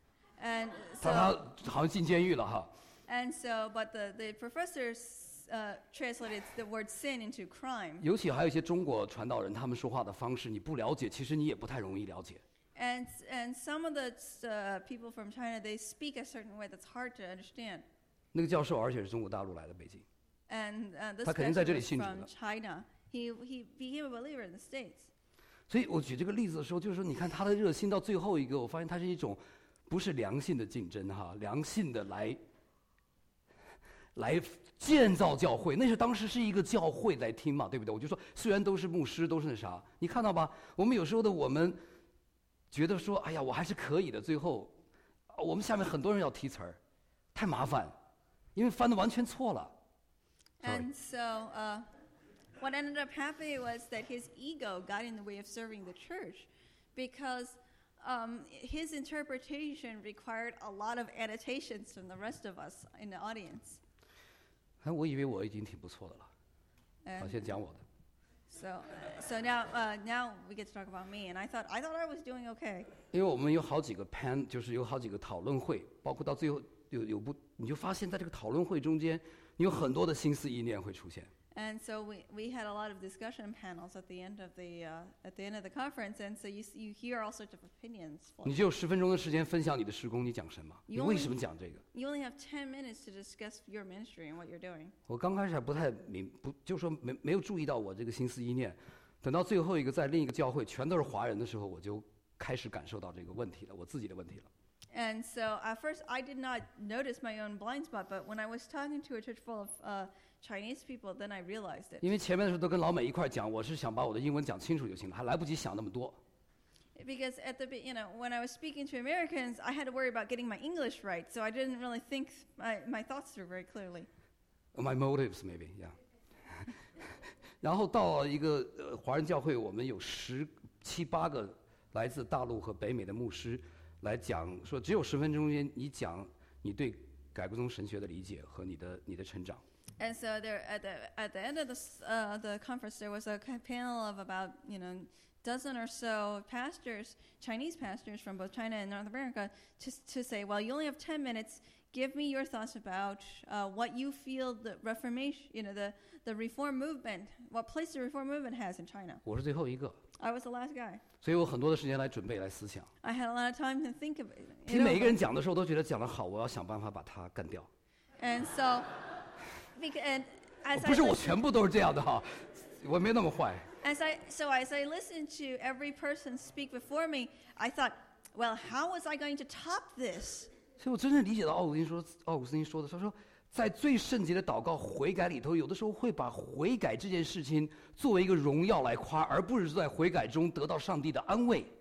And 他 so 他好像进监狱了哈。 and so, but the the professors uh, translated the word sin into crime. 尤其还有一些中国传道人，他们说话的方式你不了解，其实你也不太容易了解。 And and some of the uh, people from China, they speak a certain way that's hard to understand. 那个教授而且是中国大陆来的，北京。 And uh, this 他肯定 pastor 在这里 was 信主 from 的。 China. He he became a believer in the States. 所以我举这个例子的时候，就是说，你看他的热心到最后一个，我发现他是一种不是良性的竞争哈，良性的来来建造教会，那是当时是一个教会在听嘛，对不对？我就说，虽然都是牧师，都是那啥，你看到吧？我们有时候的我们觉得说，哎呀，我还是可以的，最后我们下面很多人要提词儿，太麻烦，因为翻的完全错了。Sorry. And so, uh, what ended up happening was that his ego got in the way of serving the church, because um, his interpretation required a lot of annotations from the rest of us in the audience. 哎，我以为我已经挺不错的了，好， And 先讲我的。 so, so now, uh, now we get to talk about me. And I thought, I thought I was doing okay. 因为我们有好几个 pan， 就是有好几个讨论会，包括到最后有有不，你就发现在这个讨论会中间，你有很多的心思意念会出现。 And so we, we had a lot of discussion panels at the end of the uh, at the end of the conference, and so you s- you hear all sorts of opinions. 你 float. 只有十分钟的时间分享你的施工，你讲什么？你 You 为 only- 什么讲这个？ You only have ten minutes to discuss your ministry and what you're doing. 我刚开始还不太明，不就说没没有注意到我这个心思意念，等到最后一个在另一个教会全都是华人的时候，我就开始感受到这个问题了，我自己的问题了。 And so at first I did not notice my own blind spot, but when I was talking to a church full of uh, Chinese people, then I realized it. 因为前面的时候都跟老美一块儿讲，我是想把我的英文讲清楚就行了，还来不及想那么多。 Because at the be- you know when I was speaking to Americans, I had to worry about getting my English right, so I didn't really think my, my thoughts through very clearly. My motives maybe, yeah. 然后到了一个呃华人教会，我们有十七八个来自大陆和北美的牧师来讲，说只有十分钟间，你讲你对改革宗神学的理解和你的你的成长。 And so there at the at the end of the s- uh, the conference, there was a ca- panel of about you know dozen or so pastors, Chinese pastors from both China and North America, to s- to say, well, you only have ten minutes. Give me your thoughts about uh, what you feel the Reformation, you know, the the Reform movement, what place the Reform movement has in China. 我是最后一个， I was the last guy. 所以我很多的时间来准备来思想。 I had a lot of time to think of it. 听每一个人讲的时候，都觉得讲得好，我要想办法把他干掉。 And so, because, and as 不 I 是我 listened- 全部都是这样的哈，我没那么坏。 As I so as I listened to every person speak before me, I thought, well, how was I going to top this? 所以我真正理解到奥古斯丁说，奥古斯丁说的，他说，在最圣洁的祷告悔改里头，有的时候会把悔改这件事情作为一个荣耀来夸，而不是在悔改中得到上帝的安慰。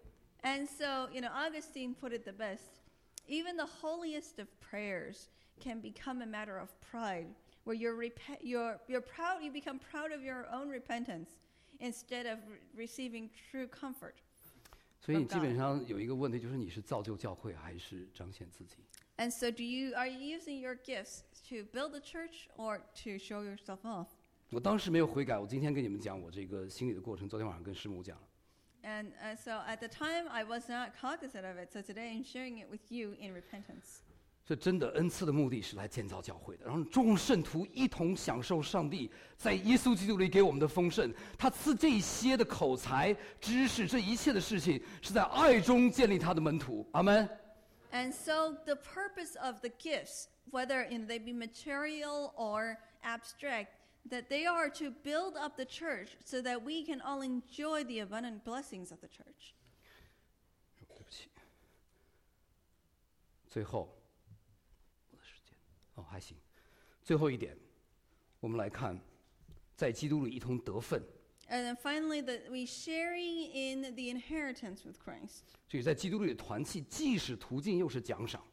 And so, you know, Augustine put it the best. Even the holiest of prayers can become a matter of pride, where you're, rep- you're, you're proud, you become proud of your own repentance instead of re- receiving true comfort. 所以你基本上有一个问题，就是你是造就教会还是彰显自己？ And so do you, are you using your gifts to build the church or to show yourself off? 我当时没有悔改，我今天跟你们讲我这个心理的过程，昨天晚上跟师母讲了。 And uh, so at the time, I was not cognizant of it. So today, I'm sharing it with you in repentance. 所以真的恩赐的目的是来建造教会的，让众圣徒一同享受上帝在耶稣基督里给我们的丰盛。他赐这些的口才、知识，这一切的事情是在爱中建立他的门徒。阿门。 And so the purpose of the gifts, whether in they be material or abstract, that they are to build up the church so that we can all enjoy the abundant blessings of the church. 对不起。最后，我的时间哦还行。最后一点，我们来看，在基督里一同得分。 And then finally, that we sharing in the inheritance with Christ. 所以在基督里的团契，既是途径，又是奖赏。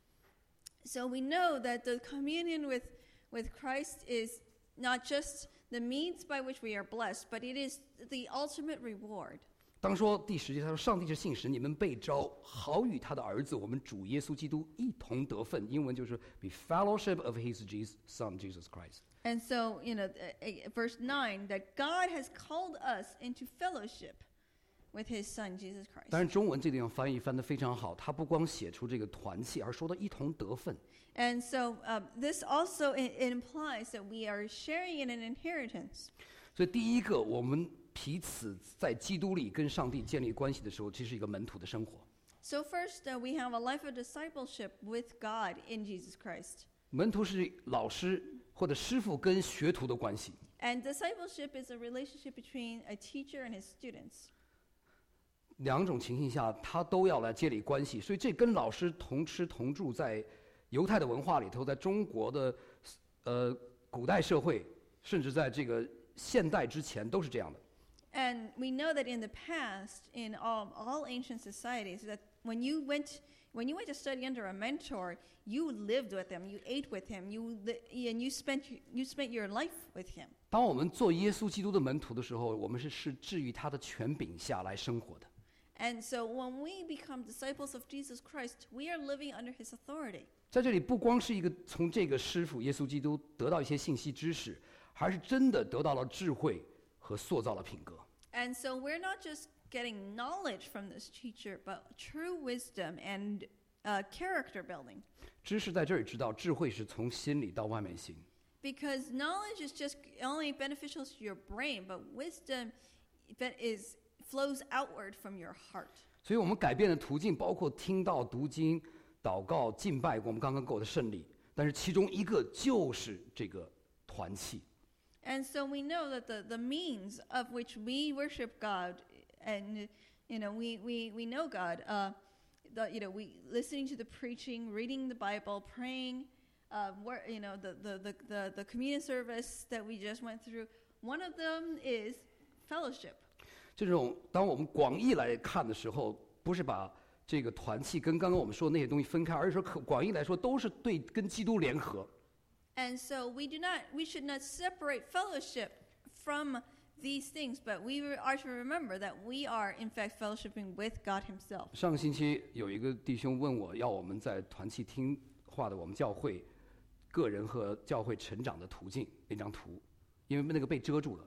So we know that the communion with, with Christ is not just the means by which we are blessed, but it is the ultimate reward. 当说第十节，他说：“上帝是信实，你们被召，好与他的儿子，我们主耶稣基督一同得分。”英文就是 “be fellowship of His Jesus Son Jesus Christ”。 And so, you know, uh, uh, verse nine, that God has called us into fellowship with His Son Jesus Christ. 当然，中文这地方翻译翻得非常好，他不光写出这个团契，而说到一同得分。 And so uh, this also i- it implies that we are sharing in an inheritance. 所以第一个，我们彼此在基督里跟上帝建立关系的时候，这是一个门徒的生活。 So first, uh, we have a life of discipleship with God in Jesus Christ. 门徒是老师或者师傅跟学徒的关系。 And discipleship is a relationship between a teacher and his students. 两种情形下，他都要来建立关系，所以这跟老师同吃同住，在犹太的文化里头，在中国的呃古代社会，甚至在这个现代之前，都是这样的。 And we know that in the past, in all, all ancient societies, that when you went when you went to study under a mentor, you lived with him, you ate with him, you li- and you spent you spent your life with him. 当我们做耶稣基督的门徒的时候，我们是是置于他的权柄下来生活的。 And so when we become disciples of Jesus Christ, we are living under his authority. 在这里，不光是一个从这个师傅耶稣基督得到一些信息知识，还是真的得到了智慧和塑造了品格。 And so we're not just getting knowledge from this teacher, but true wisdom and uh, character building. 知识在这里知道，智慧是从心里到外面行。 Because knowledge is just only beneficial to your brain, but wisdom that is flows outward from your heart. 所以我们改变的途径包括听到、读经、祷告、敬拜，我们刚刚过的胜利。但是其中一个就是这个团契。 And so we know that the, the means of which we worship God, and you know, we, we, we know God, uh, the, you know, we listening to the preaching, reading the Bible, praying, uh, where, you know, the, the, the, the, the communion service that we just went through. One of them is fellowship. 这种当我们广义来看的时候，不是把这个团契跟刚刚我们说的那些东西分开，而是说可广义来说都是对跟基督联合。 And so we do not, we should not separate fellowship from these things, but we are to remember that we are in fact fellowshipping with God Himself. 上个星期有一个弟兄问我要我们在团契听话的我们教会个人和教会成长的途径那张图，因为那个被遮住了。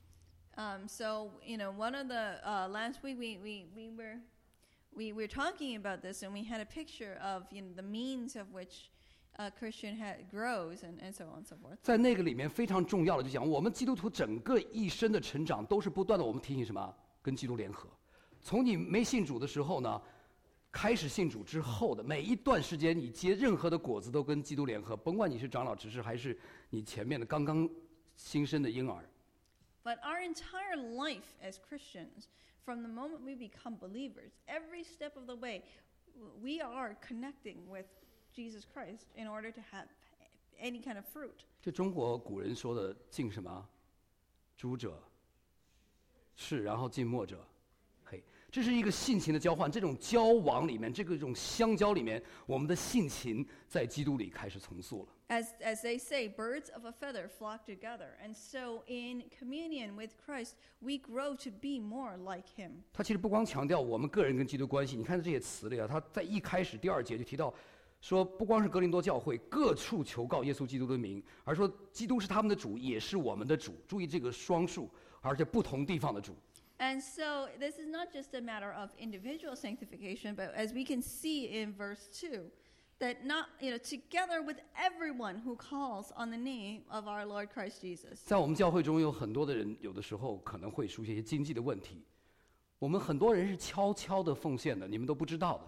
Um, so you know, one of the uh, last week we, we, we were we were talking about this, and we had a picture of you know the means of which a Christian ha- grows, and, and so on and so forth. 在那个里面非常重要的就讲，我们基督徒整个一生的成长都是不断的，我们提醒什么？跟基督联合。从你没信主的时候呢，开始信主之后的每一段时间，你结任何的果子都跟基督联合，甭管你是长老执事还是你前面的刚刚新生的婴儿。 But our entire life as Christians, from the moment we become believers, every step of the way, we are connecting with Jesus Christ in order to have any kind of fruit. 这中国古人说的“敬什么？诸者是，然后敬末者黑”。 这是一个性情的交换，这种交往里面，这个这种相交里面，我们的性情在基督里开始重塑了。 As, as they say, birds of a feather flock together. And so in communion with Christ, we grow to be more like him. 他其实不光强调我们个人跟基督关系，你看这些词里啊，他在一开始第二节就提到，说不光是哥林多教会各处求告耶稣基督的名，而说基督是他们的主，也是我们的主。注意这个双数，而且不同地方的主。 And so this is not just a matter of individual sanctification, but as we can see in verse two, that not, you know, together with everyone who calls on the name of our Lord Christ Jesus. 在我们教会中有很多的人，有的时候可能会出现一些经济的问题。我们很多人是悄悄的奉献的，你们都不知道的。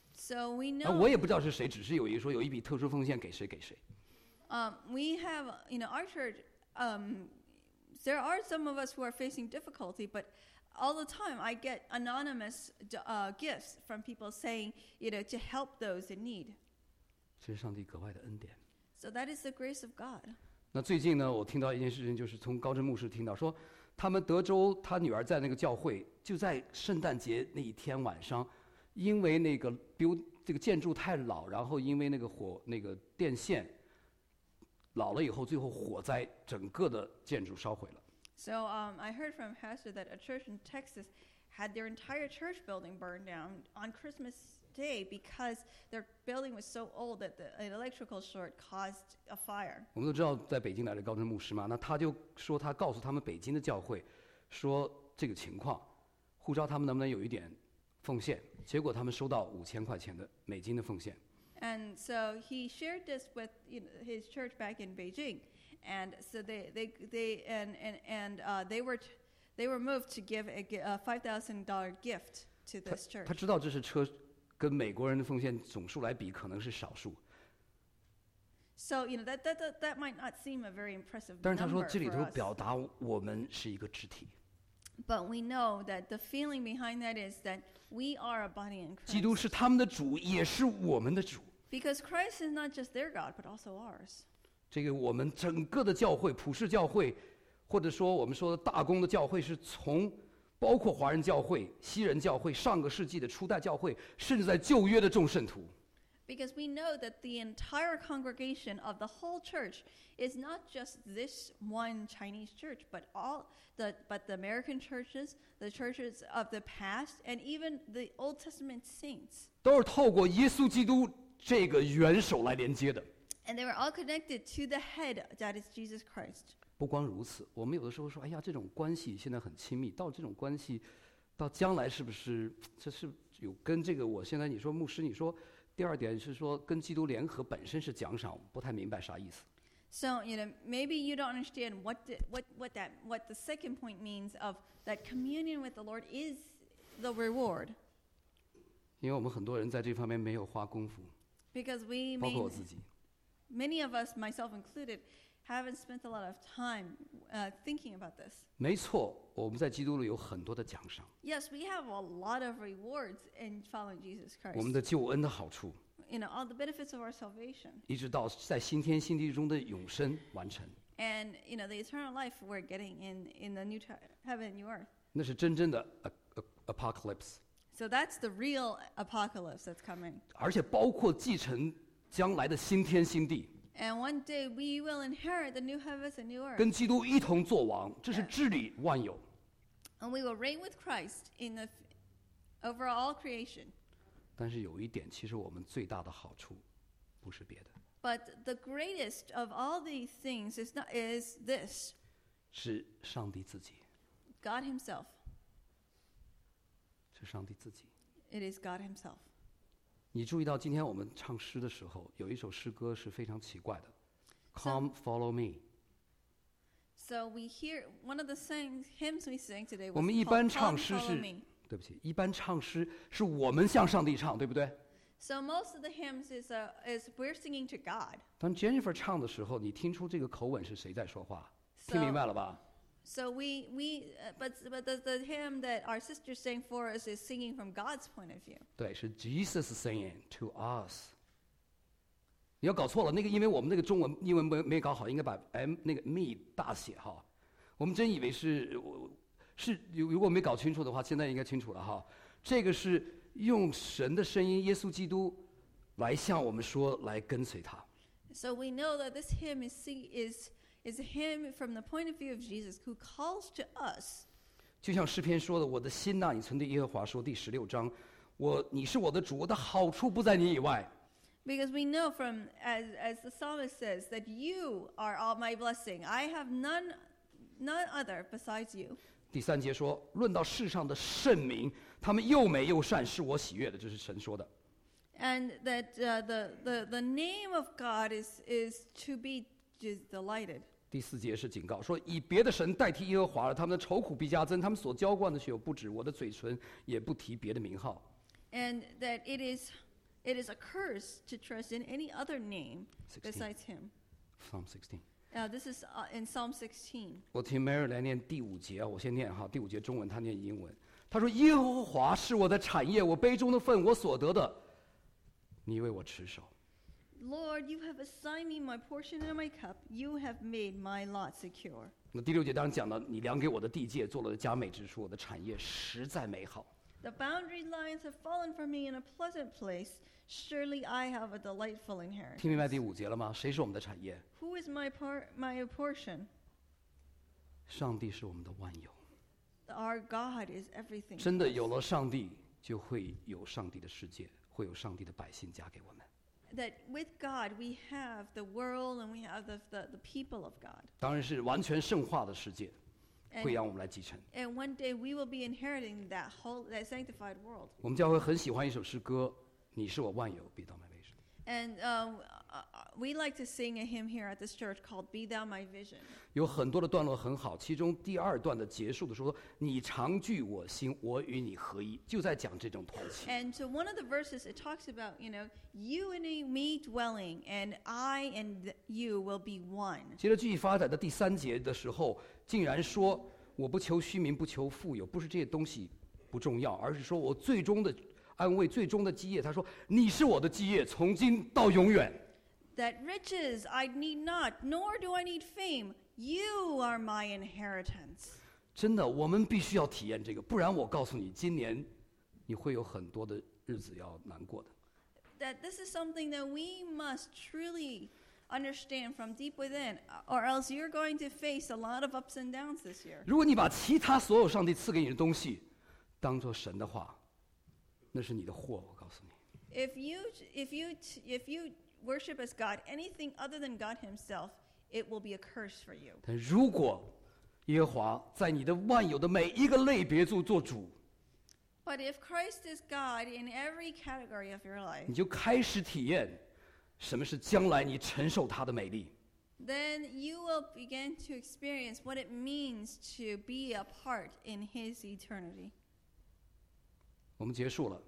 So we 啊， know. 我也不知道是谁，只是有一个说有一笔特殊奉献给谁给谁。 Um, we have, you know, our church. Um, there are some of us who are facing difficulty, but all the time I get anonymous uh, gifts from people saying, you know, to help those in need. 这是上帝格外的恩典。 So that is the grace of God. 那最近呢，我听到一件事情，就是从高真牧师听到说，他们德州他女儿在那个教会，就在圣诞节那一天晚上，因为那个比如这个建筑太老，然后因为那个火那个电线老了以后，最后火灾整个的建筑烧毁了。 So um, I heard from a pastor that a church in Texas had their entire church building burned down on Christmas Day because their building was so old that the, an electrical short caused a fire. 我们都知道在北京来的高真牧师嘛，那他就说他告诉他们北京的教会，说这个情况，呼召他们能不能有一点奉献，结果他们收到五千块钱的美金的奉献。 And so he shared this with, you know, his church back in Beijing, and so they they they and and and uh, they were t- they were moved to give a, gi- a five thousand dollar gift to 他 this church. 他知道这是车跟美国人的奉献总数来比可能是少数， So you know that that that, that might not seem a very impressive 但是他说 number 这里 for 头 us. 表达我们是一个肢体， But we know that the feeling behind that is that we are a body in 基督 Christ. 是他们的主，也是我们的主。 Because Christ is not just their God, but also ours. 这个我们整个的教会，普世教会，或者说我们说的大公的教会，是从包括华人教会、西人教会、上个世纪的初代教会，甚至在旧约的众圣徒。 Because we know that the entire congregation of the whole church is not just this one Chinese church, but all the but the American churches, the churches of the past, and even the Old Testament saints. 都是透过耶稣基督这个元首来连接的。 And they were all connected to the head, that is Jesus Christ. 不光如此，我们有的时候说，哎呀，这种关系现在很亲密，到这种关系，到将来是不是这是有跟这个？我现在你说牧师，你说第二点是说跟基督联合本身是奖赏，不太明白啥意思。 So, you know, maybe you don't understand what the, what what that what the second point means of that communion with the Lord is the reward. 因为我们很多人在这方面没有花功夫， Because we 包括我 may, 自己。 many of us, myself included, haven't spent a lot of time uh, thinking about this. 没错，我们在基督里有很多的奖赏， Yes, we have a lot of rewards in following Jesus 我们 Christ. 的救恩的好处， You know, all the benefits of our salvation. 一直到在新天新地中的永生完成， And, you know, the eternal life we're getting in, in the new t- heaven and new earth. 那是真正的 a- a- apocalypse， So that's the real apocalypse that's coming. 而且包括继承将来的新天新地， And one day we will inherit the new heavens and new earth. 跟基督一同作王，这是治理万有。 And we will reign with Christ in the, over all creation. 但是有一点，其实我们最大的好处不是别的， But the greatest of all these things is, not, is this, 是上帝自己， God himself. 是上帝自己。 It is God himself. 你注意到今天我们唱诗的时候，有一首诗歌是非常奇怪的 ，Come follow me。 So we hear, one of the sing, hymns we sang today 我 was 们一 called 般 Come 唱诗 Follow 是 Me.， 对不起，一般唱诗是我们向上帝唱，对不对？ So most of the hymns is, uh, is we're singing to God. 当 Jennifer 唱的时候，你听出这个口吻是谁在说话？听明白了吧？ So we, we uh, but, but the, the hymn that our sister sang for us is singing from God's point of view. 对，是 Jesus saying to us。你要搞错了，那个因为我们那个中文英文没没搞好，应该把 M 那个 me 大写哈。我们真以为是我是如如果没搞清楚的话，现在应该清楚了哈。 这个是用神的声音，耶稣基督来向我们说，来跟随他。 So we know that this hymn is is is a hymn from the point of view of Jesus, who calls to us. 就像诗篇说的：“我的心呐，你曾对耶和华说，第十六章，我你是我的主，我的好处不在你以外。” Because we know from, as as the psalmist says, that you are all my blessing. I have none, none other besides you. 第三节说：“论到世上的圣民，他们又美又善，是我喜悦的。”这是神说的。 And that uh, the, the, the name of God is, is to be just delighted. 第四节是警告说：“以别的神代替耶和华了，他们的愁苦必加增，他们所浇灌的血有不止，我的嘴唇也不提别的名号。” And that it is, it is a curse to trust in any other name besides Him. Psalm sixteen. Uh, this is uh, in Psalm sixteen. 我听 Mary 来念第五节啊，我先念哈，第五节中文，他念英文。他说：“耶和华是我的产业，我杯中的份，我所得的，你为我持守。” Lord, you have assigned me my portion and my cup. You have made my lot secure. 那第六节当然讲到，你量给我的地界做了佳美之处，我的产业实在美好。 The boundary lines have fallen for me in a pleasant place. Surely I have a delightful inheritance. 听明白第五节了吗？谁是我们的产业？ Who is my par- my portion? 上帝是我们的万有。 Our God is everything. 真的有了上帝，就会有上帝的世界，会有上帝的百姓加给我们。 That with God we have the world and we have the, the, the people of God. 当然是完全圣化的世界， And, 会让我们来继承。 and one day we will be inheriting that whole, that sanctified world. 我们教会很喜欢一首诗歌：“你是我万有，必到 my vision。” And uh, uh, we like to sing a hymn here at this church called Be Thou My Vision. 有很多的段落很好，其中第二段的结束的时候，你常聚我心，我与你合一，就在讲这种团契。 And so one of the verses, it talks about, you know, you and me dwelling, and I and you will be one. 接着继续发展到第三节的时候，竟然说：“我不求虚名，不求富有，不是这些东西不重要，而是说我最终的安慰，最终的基业。”他说：“你是我的基业，从今到永远。” That riches I need not, nor do I need fame. You are my inheritance. 真的，我们必须要体验这个，不然我告诉你，今年你会有很多的日子要难过的。 That this is something that we must truly understand from deep within, or else you're going to face a lot of ups and downs this year. 如果你把其他所有上帝赐给你的东西当做神的话，那是你的祸。我告诉你， If you, if you, if you worship as God, anything other than God Himself, it will be a curse for you. 但如果耶和华在你的万有的每一个类别做做主， But if Christ is God in every category of your life, 你就开始体验什么是将来你承受它的美丽。 then you will begin to experience what it means to be a part in His eternity. 我们结束了。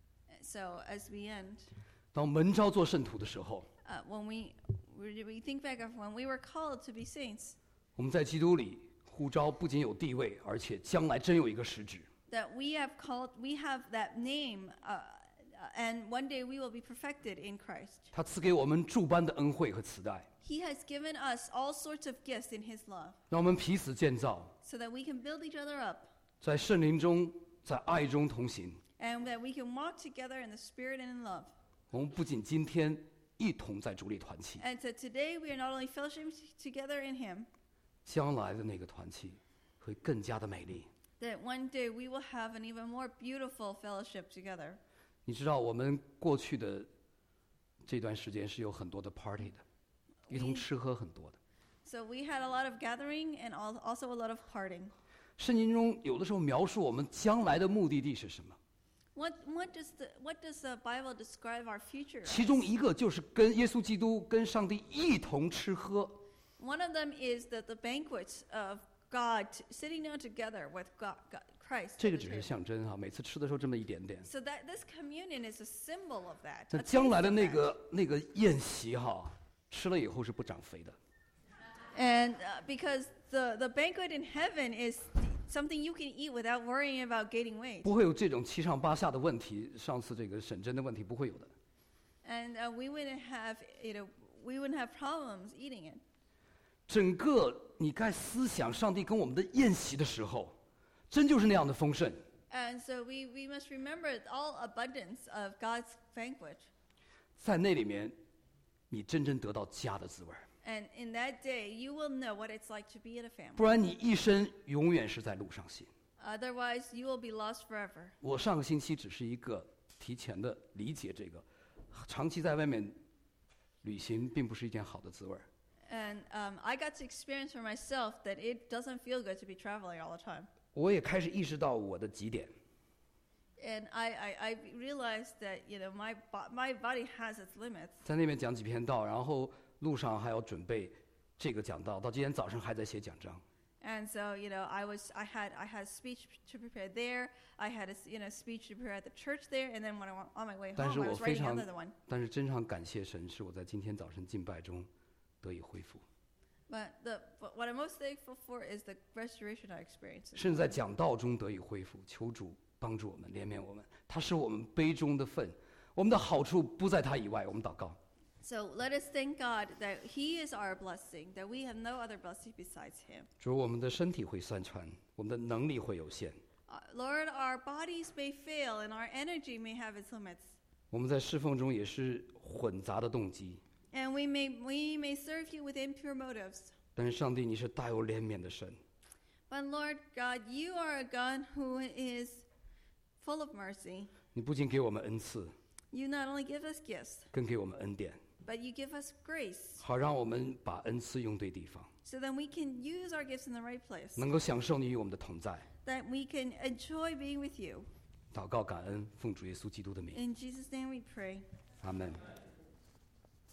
So as we end, 当门召做圣徒的时候， uh, when we we think back of when we were called to be saints, 我们在基督里呼召不仅有地位，而且将来真有一个实质。 that we have called, we have that name, uh, and one day we will be perfected in Christ. 他赐给我们诸般的恩惠和慈爱， He has given us all sorts of gifts in His love, 让我们彼此建造， so that we can build each other up, 在圣灵中，在爱中同行。 and that we can walk together in the Spirit and in love. 我们不仅今天一同在主里团契， And so today we are not only fellowship together in Him, 将来的那个团契会更加的美丽。 that one day we will have an even more beautiful fellowship together. 你知道，我们过去的这段时间是有很多的 party 的，一同吃喝很多的。 So we had a lot of gathering and al- also a lot of parting. 圣经中有的时候描述我们将来的目的地是什么？ What, what, does the, what does the Bible describe our future as? 其中一个就是跟耶稣基督、跟上帝一同吃喝。 One of them is the, the banquets of God t- sitting down together with God, God, Christ. 这 at 个 the 只是 table. 象征哈，每次吃的时候这么一点点。 So that this communion is a symbol of that. 那 a 将 taste 来的 of 那 that. 个那个宴席哈，吃了以后是不长肥的。 And uh, because the, the banquet in heaven is something you can eat without worrying about gaining weight. 不会有这种七上八下的问题，上次这个沈真的问题不会有的。 And uh, we wouldn't have, you know, we wouldn't have problems eating it. 整个你该思想上帝跟我们的宴席的时候，真就是那样的丰盛。 And so we, we must remember all abundance of God's banquet. 在那里面，你真正得到家的滋味儿。 And in that day, you will know what it's like to be in a 不 family. 然你一生永远是在路上行。 Otherwise, you will be lost forever. 我上个星期只是一个提前的理解这个，长期在外面旅行并不是一件好的滋味儿。 And um, I got to experience for myself that it doesn't feel good to be traveling all the time. 我也开始意识到我的极点， And I, I, I realized that, you know, my, bo- my body has its limits. 在那边讲几篇道，然后路上还要准备这个讲道，到今天早上还在写讲章。 And so, you know, I was, I had, I had speech to prepare there. I had a, s- you know, speech to prepare at the church there. And then when I went on my way 但 home, 是 I 我 was 非 writing 常 another one. 但是真常感谢神，是我在今天早晨敬拜中得以恢复， But the, but what I'm most thankful for is the restoration I experienced. 甚至在讲道中得以恢复。求主帮助我们，怜悯我们。他是我们杯中的份，我们的好处不在他以外。我们祷告。 So let us thank God that He is our blessing, that we have no other blessing besides Him. 主，我们的身体会酸穿，我们的能力会有限， Uh, Lord, our bodies may fail and our energy may have its limits. 我们在侍奉中也是混杂的动机。 And we may, we may serve You with impure motives. 但是上帝，你是大有怜悯的神， But Lord God, You are a God who is full of mercy. 你不仅给我们恩赐， You not only give us gifts, 更给我们恩典， but You give us grace 好让我们把恩赐用对地方， so that we can use our gifts in the right place, 能够享受你与我们的同在。 that we can enjoy being with You. 祷告感恩，奉主耶稣基督的名， In Jesus' name we pray. 阿门。